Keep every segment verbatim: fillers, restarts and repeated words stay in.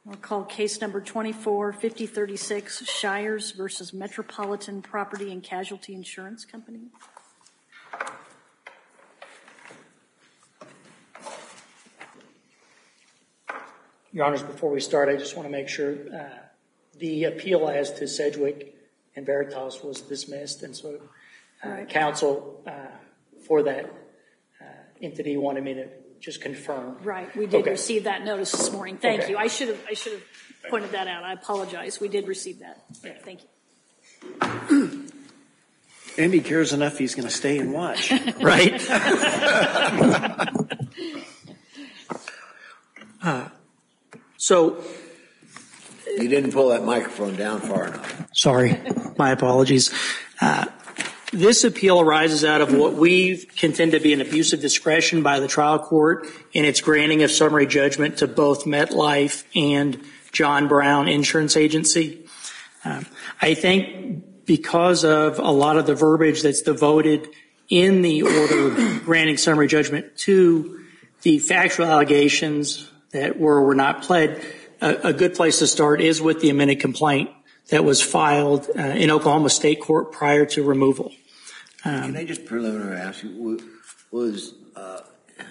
I'll call case number twenty-four fifty thirty-six, Shires versus Metropolitan Property and Casualty Insurance Company. Your Honors, before we start, I just want to make sure uh, the appeal as to Sedgwick and Veritas was dismissed, and so uh, right. counsel uh, for that uh, entity wanted me to just confirm. Right, we did okay. receive that notice this morning. Thank okay. you. I should have I should have pointed that out. I apologize. We did receive that. Yeah, thank you. Andy cares enough he's going to stay and watch, right? uh, so you didn't pull that microphone down far enough. Sorry, my apologies. Uh, This appeal arises out of what we contend to be an abuse of discretion by the trial court in its granting of summary judgment to both MetLife and John Brown Insurance Agency. Um, I think because of a lot of the verbiage that's devoted in the order granting summary judgment to the factual allegations that were or were not pled, a, a good place to start is with the amended complaint that was filed uh, in Oklahoma State Court prior to removal. Um, Can I just preliminarily ask you, was uh,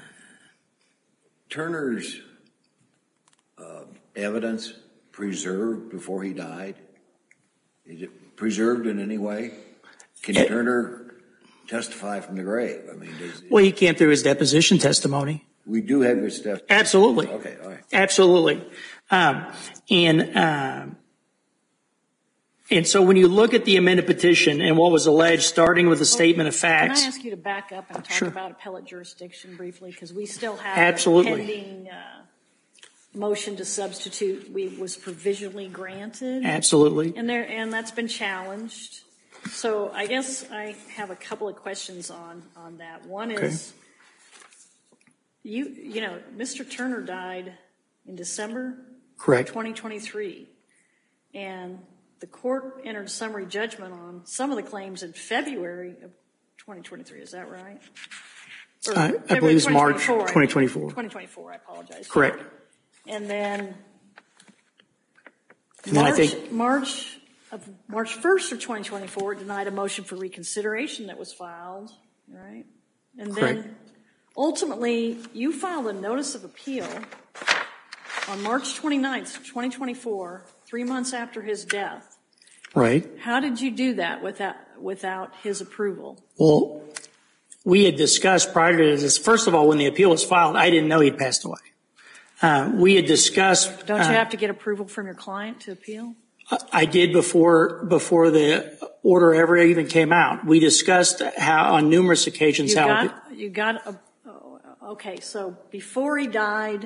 Turner's uh, evidence preserved before he died? Is it preserved in any way? Can it, Turner testify from the grave? I mean, does well, he can't through his deposition testimony. We do have your stuff. Absolutely. Okay, all right. Absolutely. Um, and um, And so when you look at the amended petition and what was alleged, starting with a statement of facts. Can I ask you to back up and talk sure. about appellate jurisdiction briefly? Because we still have Absolutely. a pending uh, motion to substitute we was provisionally granted. Absolutely. And there and that's been challenged. So I guess I have a couple of questions on, on that. One okay. is, you you know, Mister Turner died in December Correct. twenty twenty-three. And the court entered summary judgment on some of the claims in February of twenty twenty-three. Is that right? Or I, I believe it's March twenty twenty-four. twenty twenty-four, I apologize. Correct. And then, and March, then I think March of March first of twenty twenty-four denied a motion for reconsideration that was filed, right? And Correct. then ultimately you filed a notice of appeal on March twenty-ninth, twenty twenty-four, three months after his death. Right. How did you do that without without his approval? Well, we had discussed prior to this. First of all, when the appeal was filed, I didn't know he'd passed away. Uh, we had discussed. Don't you uh, have to get approval from your client to appeal? I did before before the order ever even came out. We discussed how on numerous occasions you how got you got a, okay. So before he died.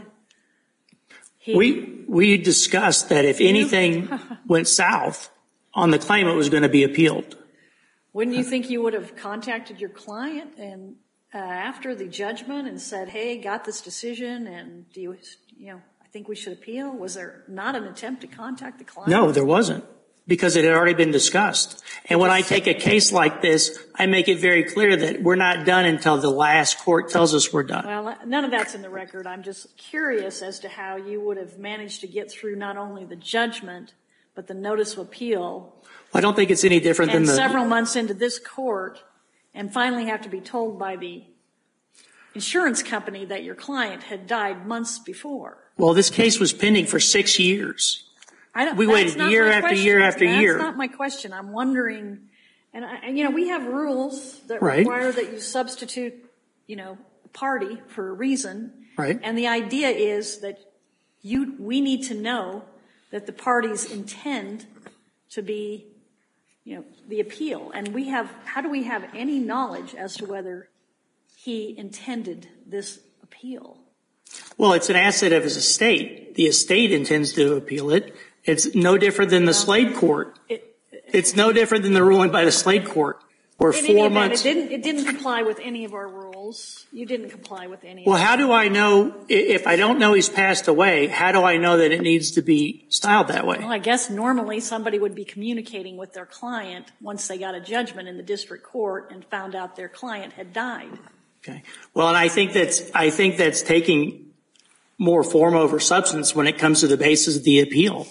He, we we discussed that if anything went south on the claim, it was going to be appealed. Wouldn't you think you would have contacted your client and uh, after the judgment and said, "Hey, got this decision, and do you, you know, I think we should appeal"? Was there not an attempt to contact the client? No, there wasn't, because it had already been discussed. And when I take a case like this, I make it very clear that we're not done until the last court tells us we're done. Well, none of that's in the record. I'm just curious as to how you would have managed to get through not only the judgment, but the notice of appeal. I don't think it's any different and than the... several months into this court, and finally have to be told by the insurance company that your client had died months before. Well, this case was pending for six years. I don't, we waited year after question. year after that's year. That's not my question. I'm wondering, and, I, and you know, we have rules that right. require that you substitute, you know, a party for a reason. Right. And the idea is that you, we need to know that the parties intend to be, you know, the appeal. And we have, how do we have any knowledge as to whether he intended this appeal? Well, it's an asset of his estate. The estate intends to appeal it. It's no different than the well, Slade court. It, it's no different than the ruling by the Slade court, where in four any event, months. It didn't, it didn't comply with any of our rules. You didn't comply with any. Well, of how do I know if I don't know he's passed away? How do I know that it needs to be styled that way? Well, I guess normally somebody would be communicating with their client once they got a judgment in the district court and found out their client had died. Okay. Well, and I think that's I think that's taking more form over substance when it comes to the basis of the appeal.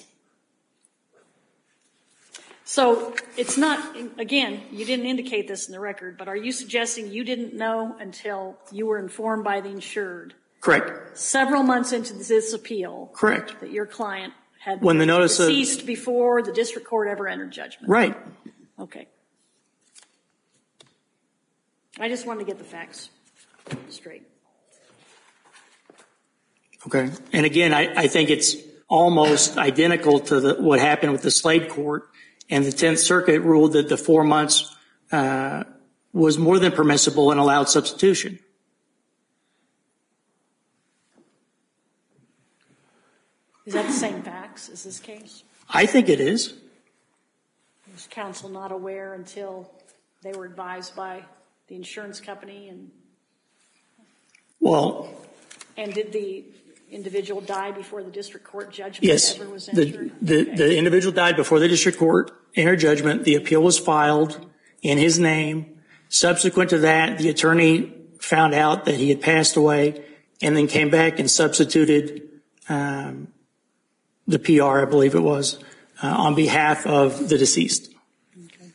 So it's not, again, you didn't indicate this in the record, but are you suggesting you didn't know until you were informed by the insured? Correct. Several months into this appeal. Correct. That your client had when the notice deceased of, before the district court ever entered judgment. Right. Okay. I just wanted to get the facts straight. Okay. And again, I, I think it's almost identical to the, what happened with the Slade court, and the Tenth Circuit ruled that the four months uh, was more than permissible and allowed substitution. Is that the same facts as this case? I think it is. Was counsel not aware until they were advised by the insurance company? And well, and did the individual die before the district court judgment yes, ever was the, entered? the, okay. the individual died before the district court entered judgment. The appeal was filed in his name. Subsequent to that, the attorney found out that he had passed away and then came back and substituted um, the P R, I believe it was, uh, on behalf of the deceased. Okay.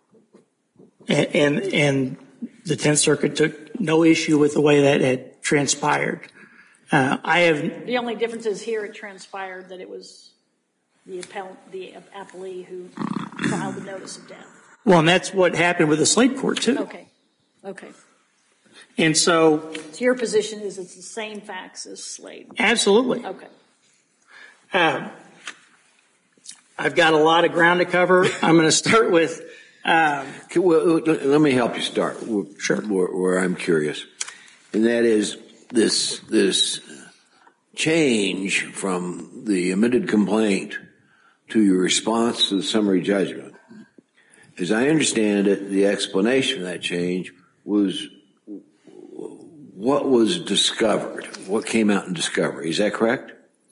And, and, and the Tenth Circuit took no issue with the way that had transpired. Uh, I have. The only difference is here it transpired that it was the appellant, the appellee who filed the notice of death. Well, and that's what happened with the Slade court, too. Okay. Okay. And so. So your position is it's the same facts as Slade? Absolutely. Okay. Um, I've got a lot of ground to cover. I'm going to start with. Um, okay, well, let me help you start. Sure. Where, where I'm curious, and that is this this change from the amended complaint to your response to the summary judgment. As I understand it, the explanation of that change was what was discovered, what came out in discovery. Is that correct?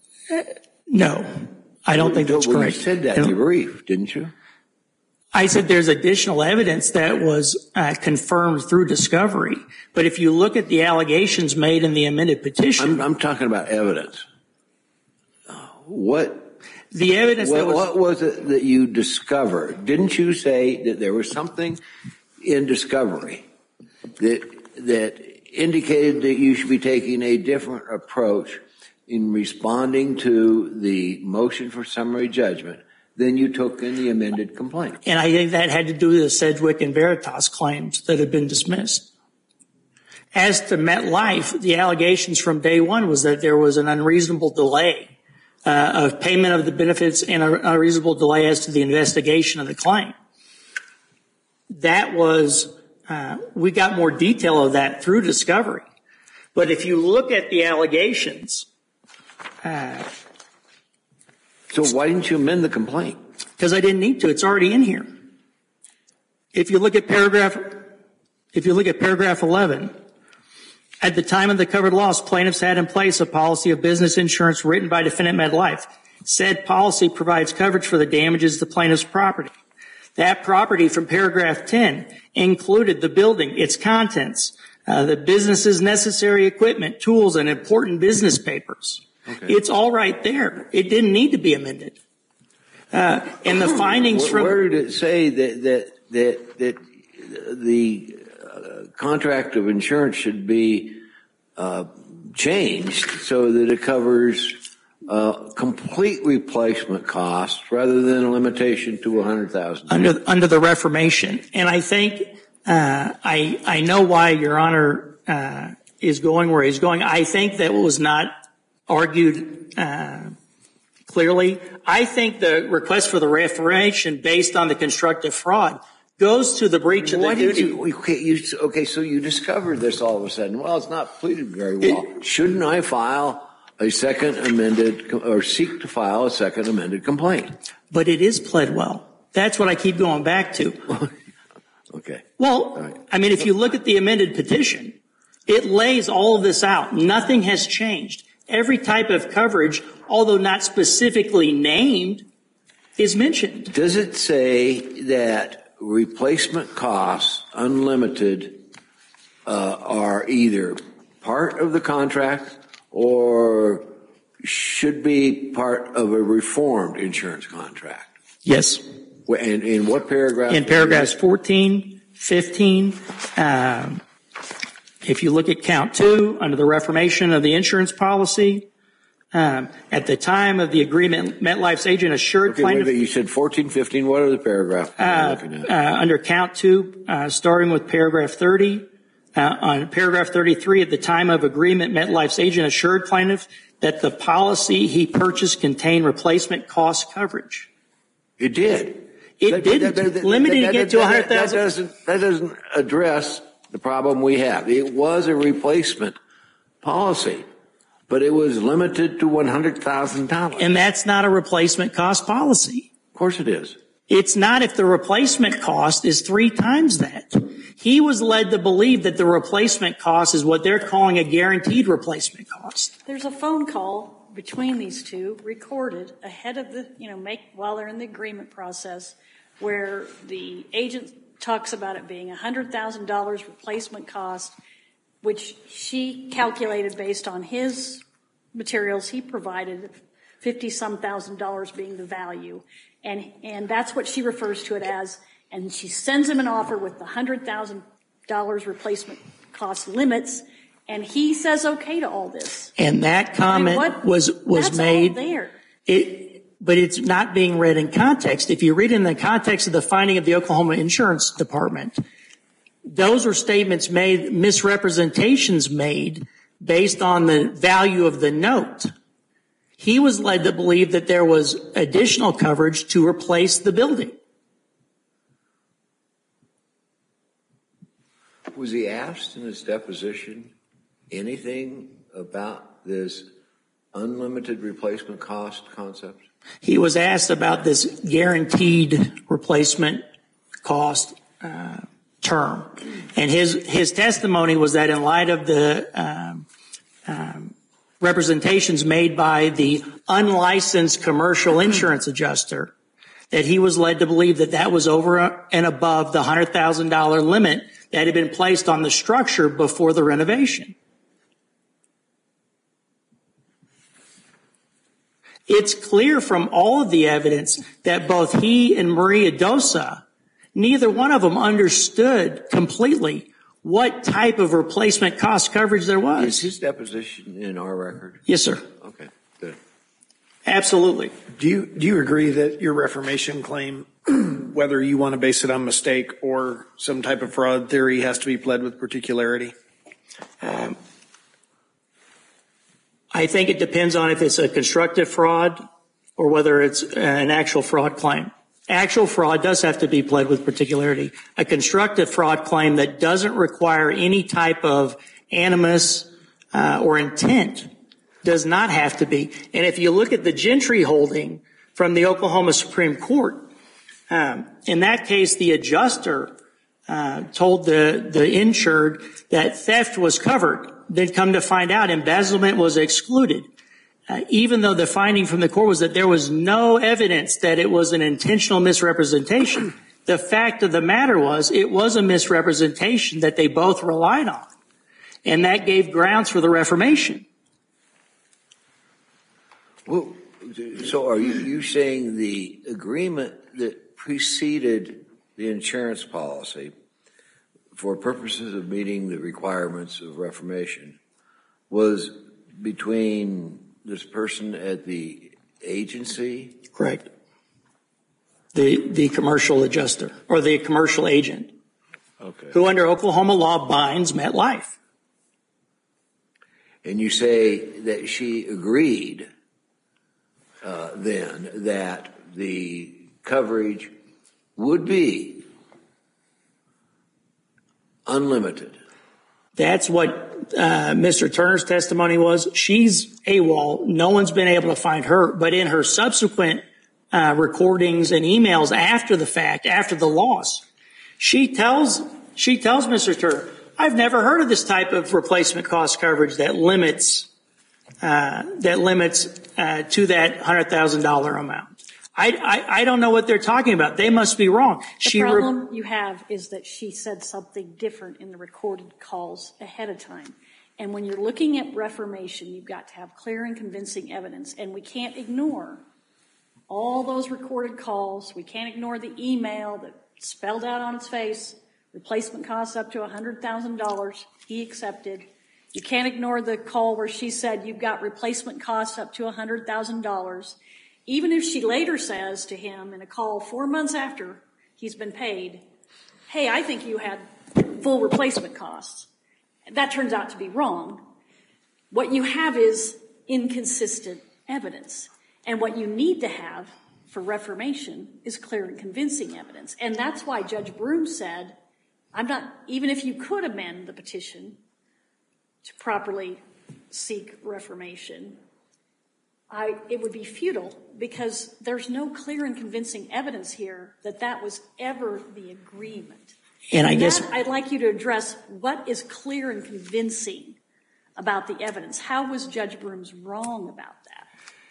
No, I don't think that's well, correct. You said that in your brief, didn't you? I said there's additional evidence that was uh, confirmed through discovery. But if you look at the allegations made in the amended petition. I'm, I'm talking about evidence. What? The evidence what, that was. What was it that you discovered? Didn't you say that there was something in discovery that, that indicated that you should be taking a different approach in responding to the motion for summary judgment than you took in the amended complaint? And I think that had to do with the Sedgwick and Veritas claims that had been dismissed. As to MetLife, the allegations from day one was that there was an unreasonable delay uh, of payment of the benefits and an unreasonable delay as to the investigation of the claim. That was, uh, we got more detail of that through discovery. But if you look at the allegations. Uh, so why didn't you amend the complaint? Because I didn't need to. It's already in here. If you look at paragraph, if you look at paragraph eleven, at the time of the covered loss, plaintiffs had in place a policy of business insurance written by defendant MetLife. Said policy provides coverage for the damages to plaintiff's property. That property from paragraph ten included the building, its contents, uh, the business's necessary equipment, tools, and important business papers. Okay. It's all right there. It didn't need to be amended. Uh, and the findings where, from where did it say that that that that the uh, contract of insurance should be uh, changed so that it covers uh, complete replacement costs rather than a limitation to a hundred thousand under under the Reformation? And I think uh, I I know why Your Honor uh, is going where he's going. I think that was not argued uh, clearly. I think the request for the Reformation based on the constructive fraud goes to the breach of the Why duty. Did you, okay, you, okay, so you discovered this all of a sudden. Well, it's not pleaded very well. It, Shouldn't I file a second amended or seek to file a second amended complaint? But it is pled well. That's what I keep going back to. Okay. Well, right. I mean, if you look at the amended petition, it lays all of this out. Nothing has changed. Every type of coverage, although not specifically named, is mentioned. Does it say that replacement costs, unlimited, uh, are either part of the contract or should be part of a reformed insurance contract. Yes. And in what paragraph? In paragraphs fourteen, fifteen, um, if you look at count two, under the reformation of the insurance policy, um, at the time of the agreement, MetLife's agent assured okay, plaintiff. Wait, you said fourteen, fifteen. What are the paragraphs? Uh, uh, under count two, uh, starting with paragraph thirty, uh, on paragraph thirty-three, at the time of agreement, MetLife's agent assured plaintiff that the policy he purchased contained replacement cost coverage. It did. It that, didn't. That, that, that, Limiting that, it to one hundred thousand dollars. That doesn't, that doesn't address the problem we have. It was a replacement policy, but it was limited to one hundred thousand dollars. And that's not a replacement cost policy. Of course it is. It's not if the replacement cost is three times that. He was led to believe that the replacement cost is what they're calling a guaranteed replacement cost. There's a phone call between these two recorded ahead of the, you know, make while they're in the agreement process, where the agent talks about it being one hundred thousand dollars replacement cost, which she calculated based on his materials he provided, fifty some thousand dollars being the value. And, and that's what she refers to it as. And she sends him an offer with the one hundred thousand dollars replacement cost limits. And he says okay to all this. And that comment I mean, what, was was that's made. All there. It, but it's not being read in context. If you read in the context of the finding of the Oklahoma Insurance Department, those were statements made, misrepresentations made based on the value of the note. He was led to believe that there was additional coverage to replace the building. Was he asked in his deposition anything about this unlimited replacement cost concept? He was asked about this guaranteed replacement cost uh, term. And his, his testimony was that in light of the um, um, representations made by the unlicensed commercial insurance adjuster, that he was led to believe that that was over and above the one hundred thousand dollars limit that had been placed on the structure before the renovation. It's clear from all of the evidence that both he and Maria Dosa, neither one of them understood completely what type of replacement cost coverage there was. Is his deposition in our record? Yes, sir. Okay, good. Absolutely. Do you, do you agree that your reformation claim, whether you want to base it on mistake or some type of fraud theory, has to be pled with particularity? Um, I think it depends on if it's a constructive fraud or whether it's an actual fraud claim. Actual fraud does have to be pled with particularity. A constructive fraud claim that doesn't require any type of animus uh, or intent does not have to be. And if you look at the Gentry holding from the Oklahoma Supreme Court, um, in that case, the adjuster uh, told the, the insured that theft was covered. Then come to find out embezzlement was excluded. Uh, even though the finding from the court was that there was no evidence that it was an intentional misrepresentation, the fact of the matter was it was a misrepresentation that they both relied on. And that gave grounds for the reformation. Well, so are you, you saying the agreement that preceded the insurance policy for purposes of meeting the requirements of reformation was between this person at the agency? Correct. The, the commercial adjuster or the commercial agent. Okay. Who under Oklahoma law binds MetLife. And you say that she agreed uh, then that the coverage would be unlimited. That's what uh, Mister Turner's testimony was. She's AWOL. No one's been able to find her. But in her subsequent uh, recordings and emails after the fact, after the loss, she tells she tells Mister Turner, I've never heard of this type of replacement cost coverage that limits uh, that limits uh, to that one hundred thousand dollars amount. I, I, I don't know what they're talking about. They must be wrong. The she problem you have is that she said something different in the recorded calls ahead of time. And when you're looking at reformation, you've got to have clear and convincing evidence. And we can't ignore all those recorded calls. We can't ignore the email that spelled out on its face, replacement costs up to one hundred thousand dollars. He accepted. You can't ignore the call where she said you've got replacement costs up to one hundred thousand dollars. Even if she later says to him in a call four months after he's been paid, hey, I think you had full replacement costs. That turns out to be wrong. What you have is inconsistent evidence. And what you need to have for reformation is clear and convincing evidence. And that's why Judge Broom said, I'm not, even if you could amend the petition to properly seek reformation, I, it would be futile because there's no clear and convincing evidence here that that was ever the agreement. And I and guess that, I'd like you to address what is clear and convincing about the evidence. How was Judge Broom's wrong about that?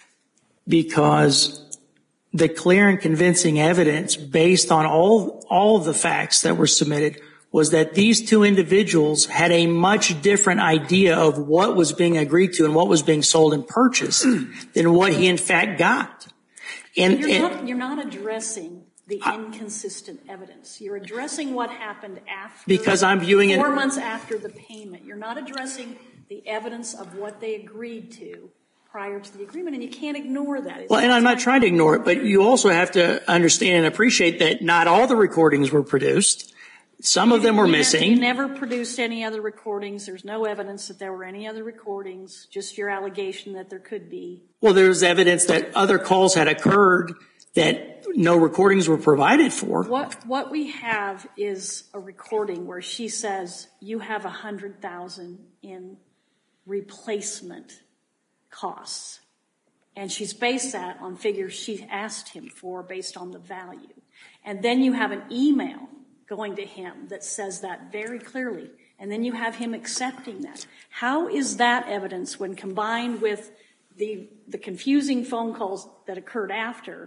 Because the clear and convincing evidence based on all, all of the facts that were submitted was that these two individuals had a much different idea of what was being agreed to and what was being sold and purchased than what he in fact got. And you're, and, not, you're not addressing the I, inconsistent evidence. You're addressing what happened after. Because I'm viewing four it. Four months after the payment. You're not addressing the evidence of what they agreed to prior to the agreement, and you can't ignore that. It's well, and I'm not trying to ignore it, but you also have to understand and appreciate that not all the recordings were produced. Some of them were you missing. You never produced any other recordings. There's no evidence that there were any other recordings, just your allegation that there could be. Well, there's evidence that other calls had occurred that no recordings were provided for. What what we have is a recording where she says you have one hundred thousand dollars in replacement costs. And she's based that on figures she asked him for based on the value. And then you have an email going to him that says that very clearly. And then you have him accepting that. How is that evidence, when combined with the the confusing phone calls that occurred after,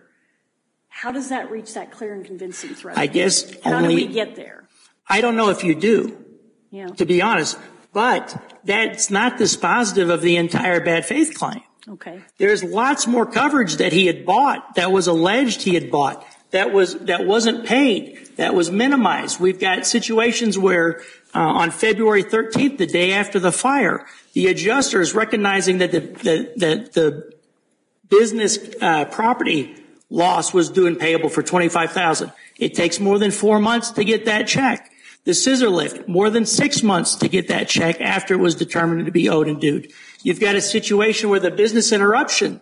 how does that reach that clear and convincing threshold? I guess How only, do we get there? I don't know if you do, yeah. to be honest. But that's not dispositive of the entire bad faith claim. Okay. There's lots more coverage that he had bought, that was alleged he had bought, that was that wasn't paid, that was minimized. We've got situations where uh, on February thirteenth, the day after the fire, the adjuster is recognizing that the the, the, the business uh, property loss was due and payable for twenty-five thousand dollars. It takes more than four months to get that check. The scissor lift, more than six months to get that check after it was determined to be owed and due. You've got a situation where the business interruption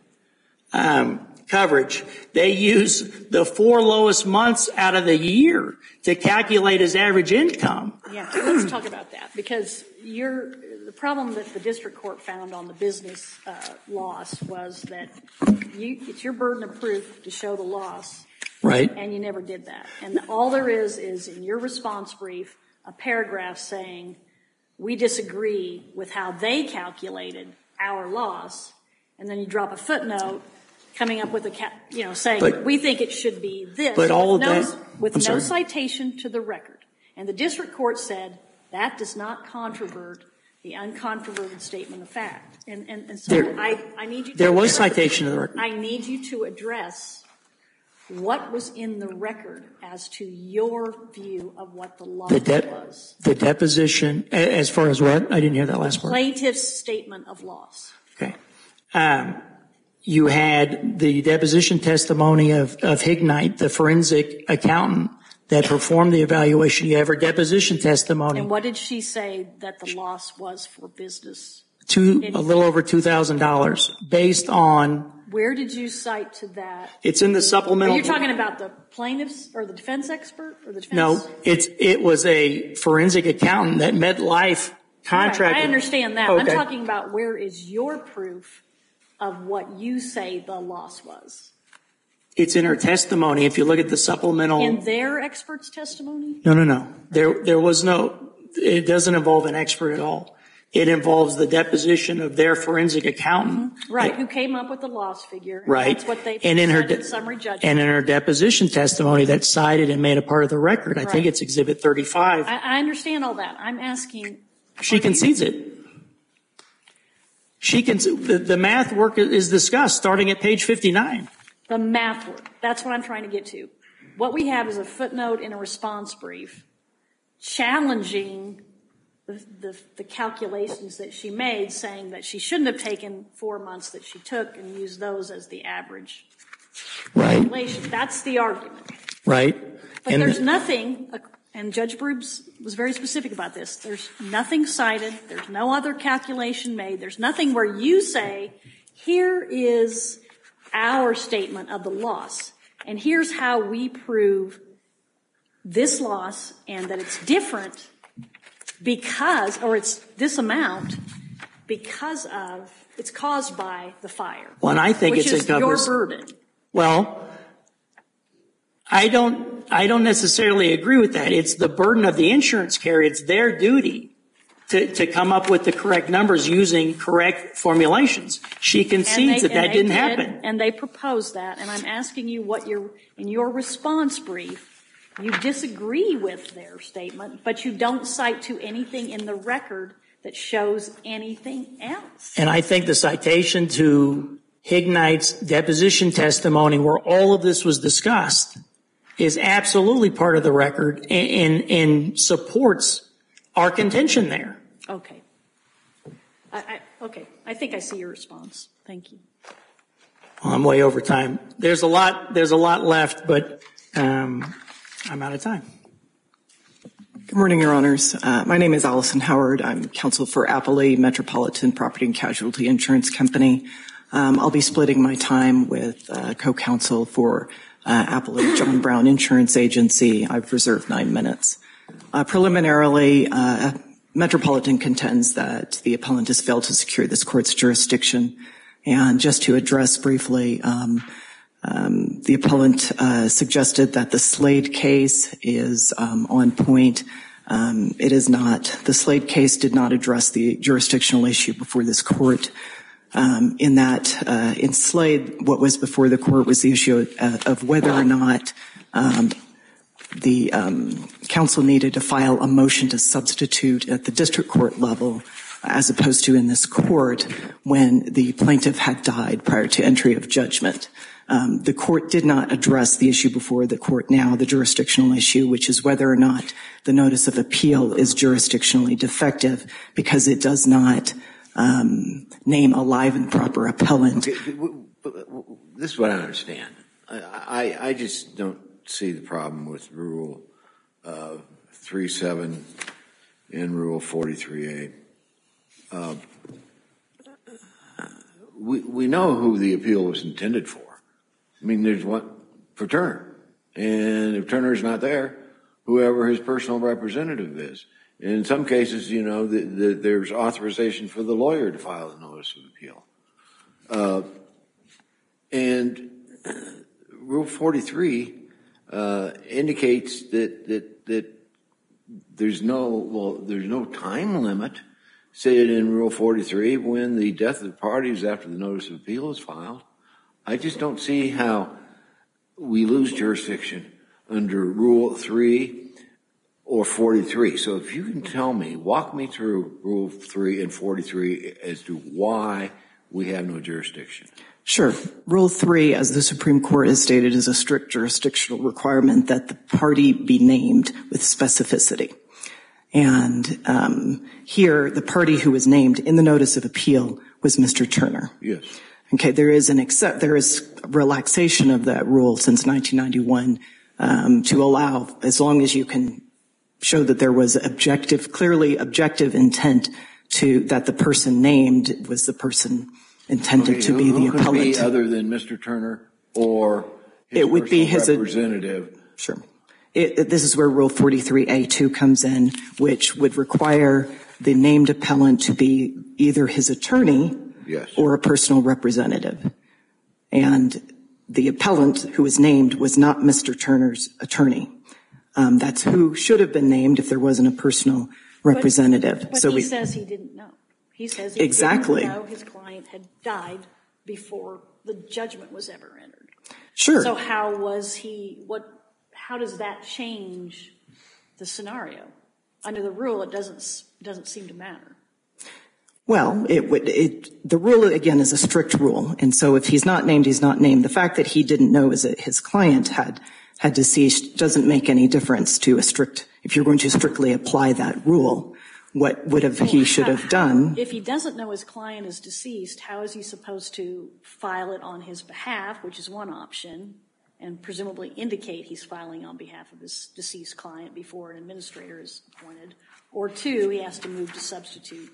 um, coverage, they use the four lowest months out of the year to calculate his average income. Yeah, let's talk about that, because you're, the problem that the district court found on the business uh, loss was that you, it's your burden of proof to show the loss. Right. And you never did that. And all there is is in your response brief a paragraph saying we disagree with how they calculated our loss, and then you drop a footnote coming up with a ca- you know saying but, we think it should be this. But all of no, that with I'm no sorry. citation to the record. And the district court said that does not controvert the uncontroverted statement of fact. And and, and so there, I I need you. To there was address, citation to the record. I need you to address what was in the record as to your view of what the loss the de- was. The deposition, as far as what? I didn't hear that last part. Plaintiff's statement of loss. Okay. Um, you had the deposition testimony of, of Hignite, the forensic accountant that performed the evaluation. You have her deposition testimony. And what did she say that the loss was for business? Two, a little over two thousand dollars based on. Where did you cite to that? It's in the supplemental. Are you talking about the plaintiff's or the defense expert or the defense? No, it's, it was a forensic accountant that MetLife contracted. Right, I understand that. Okay. I'm talking about where is your proof of what you say the loss was? It's in her testimony. If you look at the supplemental. In their expert's testimony? No, no, no. There, there was no, it doesn't involve an expert at all. It involves the deposition of their forensic accountant. Mm-hmm. Right, who came up with the loss figure. And right. That's what they and in her de- de- summary judgment. And in her deposition testimony that's cited and made a part of the record. I right. think it's Exhibit thirty-five. I, I understand all that. I'm asking. She concedes you, it. She can, the, the math work is discussed starting at page fifty-nine. The math work, that's what I'm trying to get to. What we have is a footnote in a response brief challenging the, the, the calculations that she made, saying that she shouldn't have taken four months that she took and used those as the average right. calculation. That's the argument. Right. But and there's nothing, and Judge Brooks was very specific about this, there's nothing cited, there's no other calculation made, there's nothing where you say, here is our statement of the loss, and here's how we prove this loss and that it's different because, or it's this amount because of, it's caused by the fire. Well, and I think which it's is a covers, your burden. Well, I don't, I don't necessarily agree with that. It's the burden of the insurance carrier. It's their duty to, to come up with the correct numbers using correct formulations. She concedes they, that that didn't did, happen. And they proposed that, and I'm asking you what your, in your response brief, you disagree with their statement, but you don't cite to anything in the record that shows anything else. And I think the citation to Hignight's deposition testimony where all of this was discussed is absolutely part of the record and, and, and supports our contention there. Okay. I, I, okay. I think I see your response. Thank you. Well, I'm way over time. There's a lot, there's a lot left, but um, I'm out of time. Good morning, Your Honors. Uh, my name is Allison Howard. I'm counsel for Appalachia Metropolitan Property and Casualty Insurance Company. Um, I'll be splitting my time with uh, co-counsel for uh, Appalachia John Brown Insurance Agency. I've reserved nine minutes. Uh, preliminarily, uh, Metropolitan contends that the appellant has failed to secure this court's jurisdiction. And just to address briefly, um, um, the appellant uh, suggested that the Slade case is um, on point. Um, it is not. The Slade case did not address the jurisdictional issue before this court. Um, in that, uh, in Slade, what was before the court was the issue of, of whether or not um, the um, counsel needed to file a motion to substitute at the district court level as opposed to in this court when the plaintiff had died prior to entry of judgment. Um, the court did not address the issue before the court now, the jurisdictional issue, which is whether or not the notice of appeal is jurisdictionally defective because it does not um, name a live and proper appellant. Okay, this is what I understand. I, I, I just don't see the problem with Rule uh, three seven and Rule forty-three A. Uh, we, we know who the appeal was intended for. I mean, there's one for Turner. And if Turner's not there, whoever his personal representative is. And in some cases, you know, the, the, there's authorization for the lawyer to file a notice of appeal. Uh, and Rule forty-three uh, indicates that, that, that there's no, well, there's no time limit stated in Rule forty-three when the death of the parties after the notice of appeal is filed. I just don't see how we lose jurisdiction under Rule three or forty-three. So if you can tell me, walk me through Rule three and forty-three as to why we have no jurisdiction. Sure. Rule three, as the Supreme Court has stated, is a strict jurisdictional requirement that the party be named with specificity. And um, here, the party who was named in the notice of appeal was Mister Turner. Yes. Okay, there is an accept, there is relaxation of that rule since nineteen ninety-one um, to allow, as long as you can show that there was objective, clearly objective intent to that the person named was the person intended okay, to who, be the who could appellant. Be other than Mister Turner or his it would be his representative. Sure. It, it, this is where Rule forty-three A two comes in, which would require the named appellant to be either his attorney yes. or a personal representative. And the appellant who was named was not Mister Turner's attorney. Um, that's who should have been named if there wasn't a personal representative. But, but so he we, says he didn't know. He says he exactly. didn't know his client had died before the judgment was ever entered. Sure. So how was he, what, how does that change the scenario? Under the rule, it doesn't, doesn't seem to matter. Well, it would, it, the rule, again, is a strict rule. And so if he's not named, he's not named. The fact that he didn't know is that his client had, had deceased doesn't make any difference to a strict, if you're going to strictly apply that rule, what would have, he should have done. If he doesn't know his client is deceased, how is he supposed to file it on his behalf, which is one option, and presumably indicate he's filing on behalf of his deceased client before an administrator is appointed? Or two, he has to move to substitute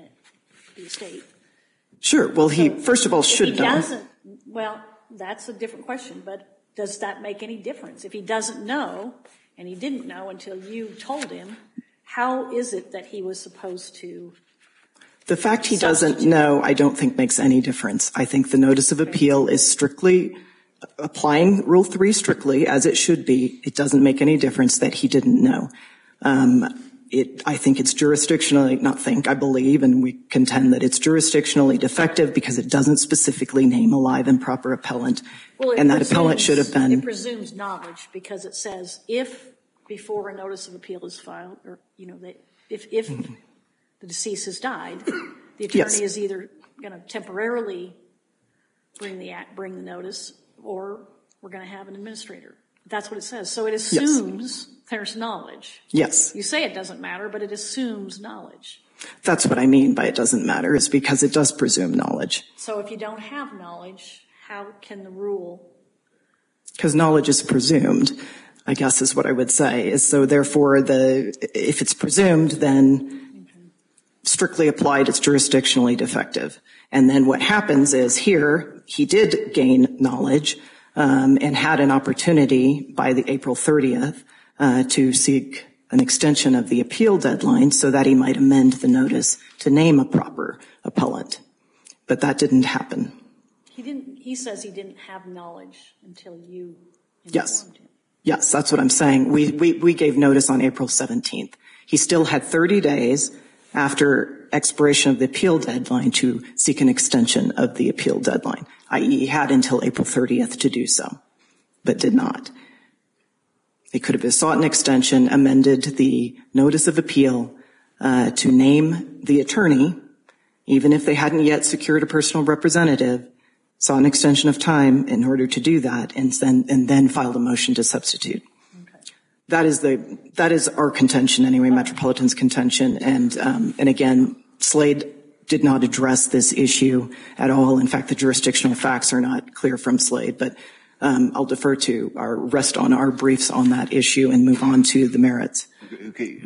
the estate. Sure. Well, he, so first of all, should if he know. Doesn't, well, that's a different question, but does that make any difference? If he doesn't know, and he didn't know until you told him, how is it that he was supposed to? The fact he doesn't know, I don't think makes any difference. I think the notice of appeal is strictly applying Rule three strictly as it should be. It doesn't make any difference that he didn't know. Um, It, I think it's jurisdictionally, not think, I believe, and we contend that it's jurisdictionally defective because it doesn't specifically name a live and proper appellant. Well, and that presumes, appellant should have been. It presumes knowledge because it says if before a notice of appeal is filed, or, you know, they, if, if mm-hmm. the deceased has died, the attorney yes. is either going to temporarily bring the act, bring the notice, or we're going to have an administrator. That's what it says. So it assumes yes. there's knowledge. Yes. You say it doesn't matter, but it assumes knowledge. That's what I mean by it doesn't matter, is because it does presume knowledge. So if you don't have knowledge, how can the rule? Because knowledge is presumed, I guess is what I would say. Is so therefore, the if it's presumed, then okay. strictly applied, it's jurisdictionally defective. And then what happens is here, he did gain knowledge. Um, and had an opportunity by the April thirtieth uh, to seek an extension of the appeal deadline so that he might amend the notice to name a proper appellant. But that didn't happen. He didn't. He says he didn't have knowledge until you informed yes. him. Yes, that's what I'm saying. We, we, we gave notice on April seventeenth. He still had thirty days after expiration of the appeal deadline to seek an extension of the appeal deadline, that is he had until April thirtieth to do so, but did not. He could have sought an extension, amended the notice of appeal uh, to name the attorney, even if they hadn't yet secured a personal representative, sought an extension of time in order to do that, and then, and then filed a motion to substitute. That is the that is our contention anyway, Metropolitan's contention, and um, and again, Slade did not address this issue at all. In fact, the jurisdictional facts are not clear from Slade, but um, I'll defer to our rest on our briefs on that issue and move on to the merits. Okay,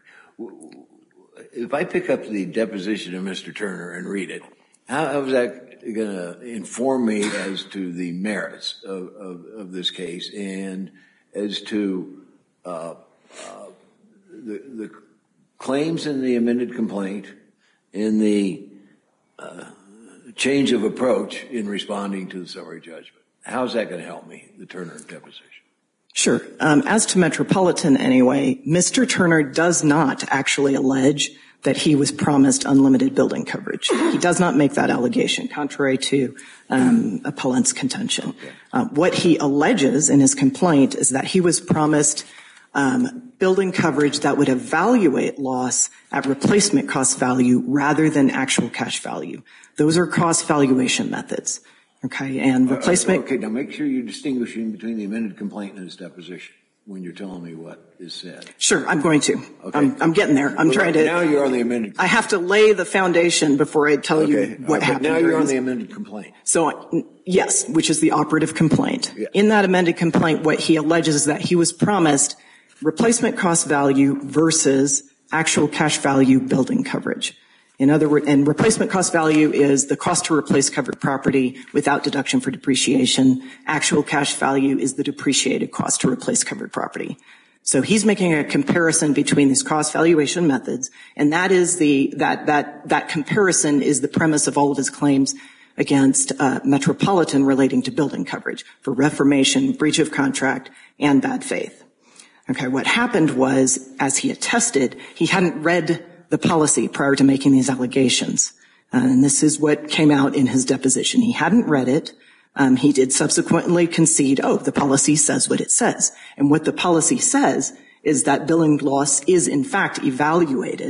if I pick up the deposition of Mister Turner and read it, how, how is that going to inform me as to the merits of, of, of this case and as to Uh, uh, the, the claims in the amended complaint, in the uh, change of approach in responding to the summary judgment? How's that going to help me, the Turner deposition? Sure. Um, as to Metropolitan anyway, Mister Turner does not actually allege that he was promised unlimited building coverage. He does not make that allegation, contrary to um, appellant's contention. Okay. Uh, what he alleges in his complaint is that he was promised Um, building coverage that would evaluate loss at replacement cost value rather than actual cash value. Those are cost valuation methods. Okay, and replacement. Uh, okay, now make sure you're distinguishing between the amended complaint and his deposition when you're telling me what is said. Sure, I'm going to. Okay. I'm, I'm getting there. I'm well, trying to. Now you're on the amended complaint. I have to lay the foundation before I tell okay. you what uh, happened. Now you're on the amended complaint. So, yes, which is the operative complaint. Yeah. In that amended complaint, what he alleges is that he was promised replacement cost value versus actual cash value building coverage. In other words, and replacement cost value is the cost to replace covered property without deduction for depreciation. Actual cash value is the depreciated cost to replace covered property. So he's making a comparison between these cost valuation methods, and that is the that that that comparison is the premise of all of his claims against uh, Metropolitan relating to building coverage for reformation, breach of contract, and bad faith. Okay, what happened was, as he attested, he hadn't read the policy prior to making these allegations. Uh, and this is what came out in his deposition. He hadn't read it. Um, he did subsequently concede, oh, the policy says what it says. And what the policy says is that billing loss is, in fact, evaluated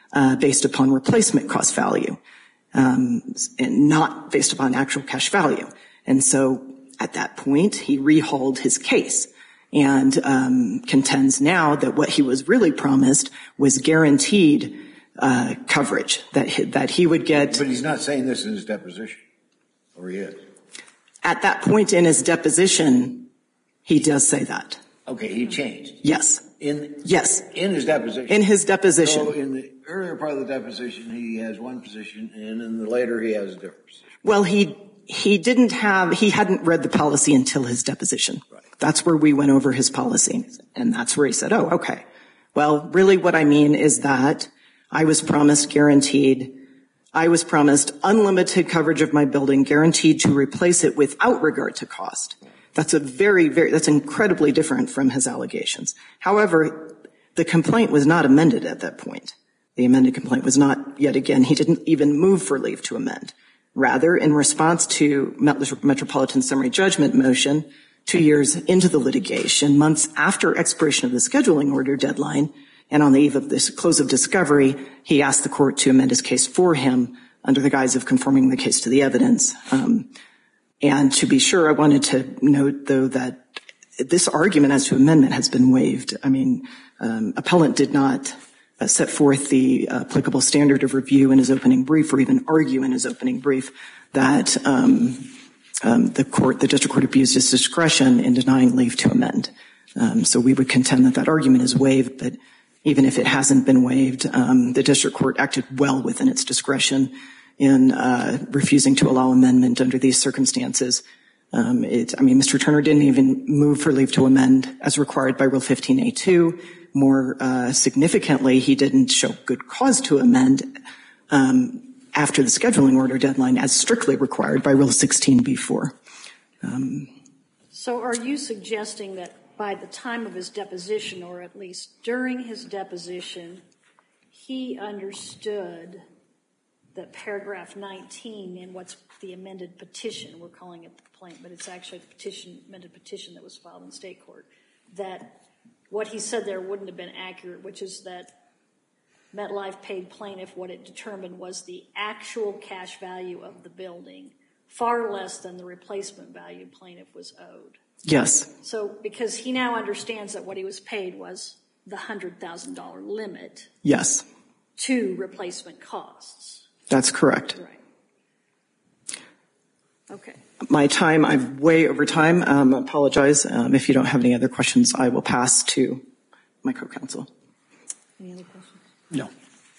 uh, based upon replacement cost value, um, and not based upon actual cash value. And so at that point, he rehauled his case and um, contends now that what he was really promised was guaranteed uh, coverage, that he, that he would get. But he's not saying this in his deposition, or he is? At that point in his deposition, he does say that. Okay, he changed. Yes. In yes. In his deposition. In his deposition. So in the earlier part of the deposition, he has one position, and in the later, he has a different position. Well, he he didn't have he hadn't read the policy until his deposition. Right. That's where we went over his policy, and that's where he said, "Oh, okay. Well, really, what I mean is that I was promised guaranteed." I was promised unlimited coverage of my building, guaranteed to replace it without regard to cost. That's a very, very, that's incredibly different from his allegations. However, the complaint was not amended at that point. The amended complaint was not, yet again, he didn't even move for leave to amend. Rather, in response to Metropolitan summary judgment motion, two years into the litigation, months after expiration of the scheduling order deadline, and on the eve of this close of discovery, he asked the court to amend his case for him under the guise of conforming the case to the evidence. Um, and to be sure, I wanted to note, though, that this argument as to amendment has been waived. I mean, um, appellant did not uh, set forth the uh, applicable standard of review in his opening brief, or even argue in his opening brief that um, um, the court, the district court, abused its discretion in denying leave to amend. Um, so we would contend that that argument is waived, but even if it hasn't been waived, um, the district court acted well within its discretion in uh, refusing to allow amendment under these circumstances. Um, it, I mean, Mister Turner didn't even move for leave to amend as required by Rule fifteen A two. More uh, significantly, he didn't show good cause to amend um, after the scheduling order deadline as strictly required by Rule sixteen B four. Um, so are you suggesting that by the time of his deposition, or at least during his deposition, he understood that paragraph nineteen in what's the amended petition, we're calling it the complaint, but it's actually the petition, amended petition that was filed in state court, that what he said there wouldn't have been accurate, which is that MetLife paid plaintiff what it determined was the actual cash value of the building, far less than the replacement value plaintiff was owed. Yes. So because he now understands that what he was paid was the one hundred thousand dollars limit. Yes. To replacement costs. That's correct. Right. Okay. My time, I'm way over time. Um, apologize. Um, if you don't have any other questions, I will pass to my co-counsel. Any other questions? No.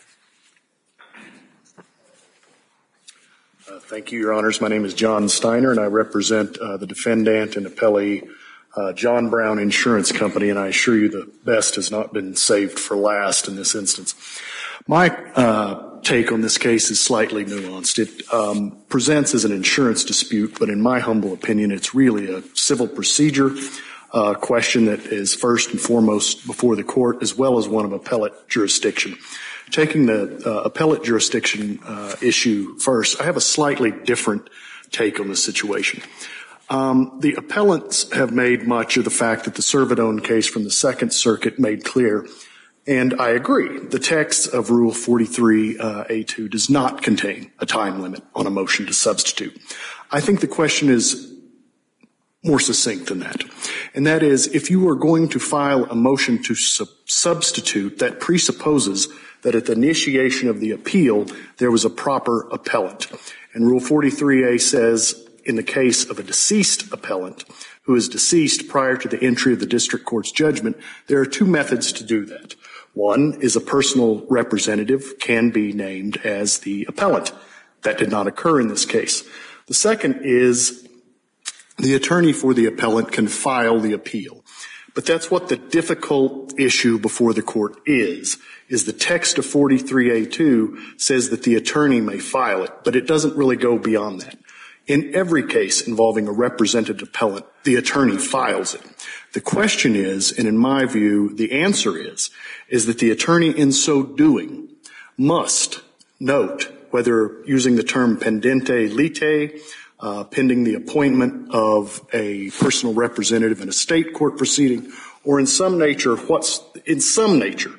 Uh, thank you, Your Honors. My name is John Steiner, and I represent uh, the defendant and appellee, uh, John Brown Insurance Company, and I assure you the best has not been saved for last in this instance. My uh, take on this case is slightly nuanced. It um, presents as an insurance dispute, but in my humble opinion, it's really a civil procedure uh, question that is first and foremost before the court, as well as one of appellate jurisdiction. Taking the uh, appellate jurisdiction uh, issue first, I have a slightly different take on the situation. Um, the appellants have made much of the fact that the Servidone case from the Second Circuit made clear, and I agree, the text of Rule forty-three A two does not contain a time limit on a motion to substitute. I think the question is more succinct than that, and that is, if you are going to file a motion to sub- substitute, that presupposes that at the initiation of the appeal, there was a proper appellant. And Rule forty-three A says, in the case of a deceased appellant who is deceased prior to the entry of the district court's judgment, there are two methods to do that. One is a personal representative can be named as the appellant. That did not occur in this case. The second is the attorney for the appellant can file the appeal. But that's what the difficult issue before the court is, is the text of forty-three A two says that the attorney may file it, but it doesn't really go beyond that. In every case involving a represented appellant, the attorney files it. The question is, and in my view, the answer is, is that the attorney in so doing must note, whether using the term pendente lite, uh, pending the appointment of a personal representative in a state court proceeding, or in some nature, what's, in some nature,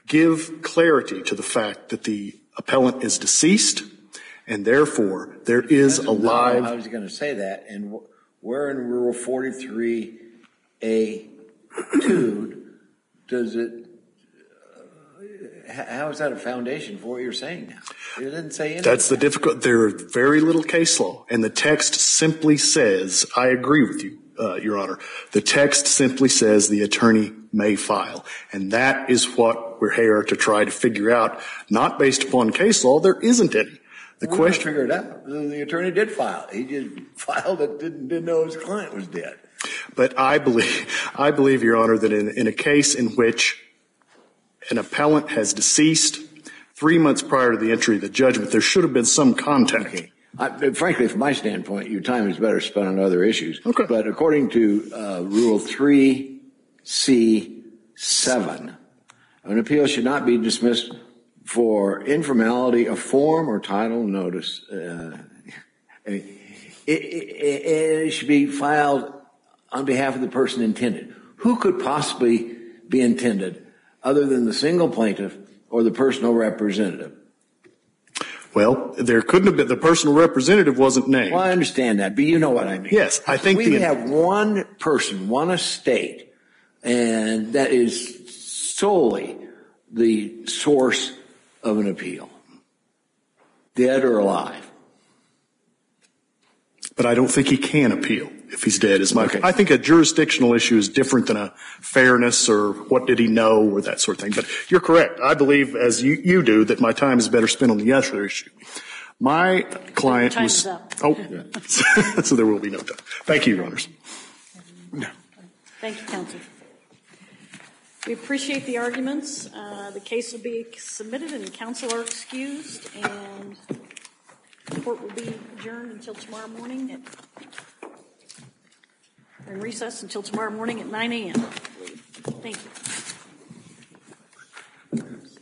give clarity to the fact that the appellant is deceased, and therefore there is a live. I was going to say that, and where in Rule forty-three A two does it? Uh, how is that a foundation for what you're saying now? It didn't say anything. That's the difficult. There are very little case law, and the text simply says, "I agree with you, uh, Your Honor." The text simply says the attorney may file, and that is what we're here to try to figure out. Not based upon case law, there isn't any. The We're question. Figure it out. The attorney did file. He just filed it. Didn't didn't know his client was dead. But I believe, I believe, Your Honor, that in, in a case in which an appellant has deceased three months prior to the entry of the judgment, there should have been some contact. Okay. I, frankly, from my standpoint, your time is better spent on other issues. Okay. But according to uh, Rule three C seven, an appeal should not be dismissed for informality of form or title notice. Uh, it, it, it, it should be filed on behalf of the person intended. Who could possibly be intended other than the single plaintiff or the personal representative? Well, there couldn't have been. The personal representative wasn't named. Well, I understand that, but you know what I mean. Yes, I think we the, have one person, one estate, and that is solely the source of an appeal, dead or alive. But I don't think he can appeal if he's dead. Is my. Okay. I think a jurisdictional issue is different than a fairness or what did he know or that sort of thing. But you're correct. I believe, as you, you do, that my time is better spent on the other issue. My client Time was. is up. Oh, so there will be no time. Thank you, Your Honors. Thank you, counsel. We appreciate the arguments. Uh, the case will be submitted and counsel are excused, and the court will be adjourned until tomorrow morning at, and recess until tomorrow morning at nine a.m. Thank you.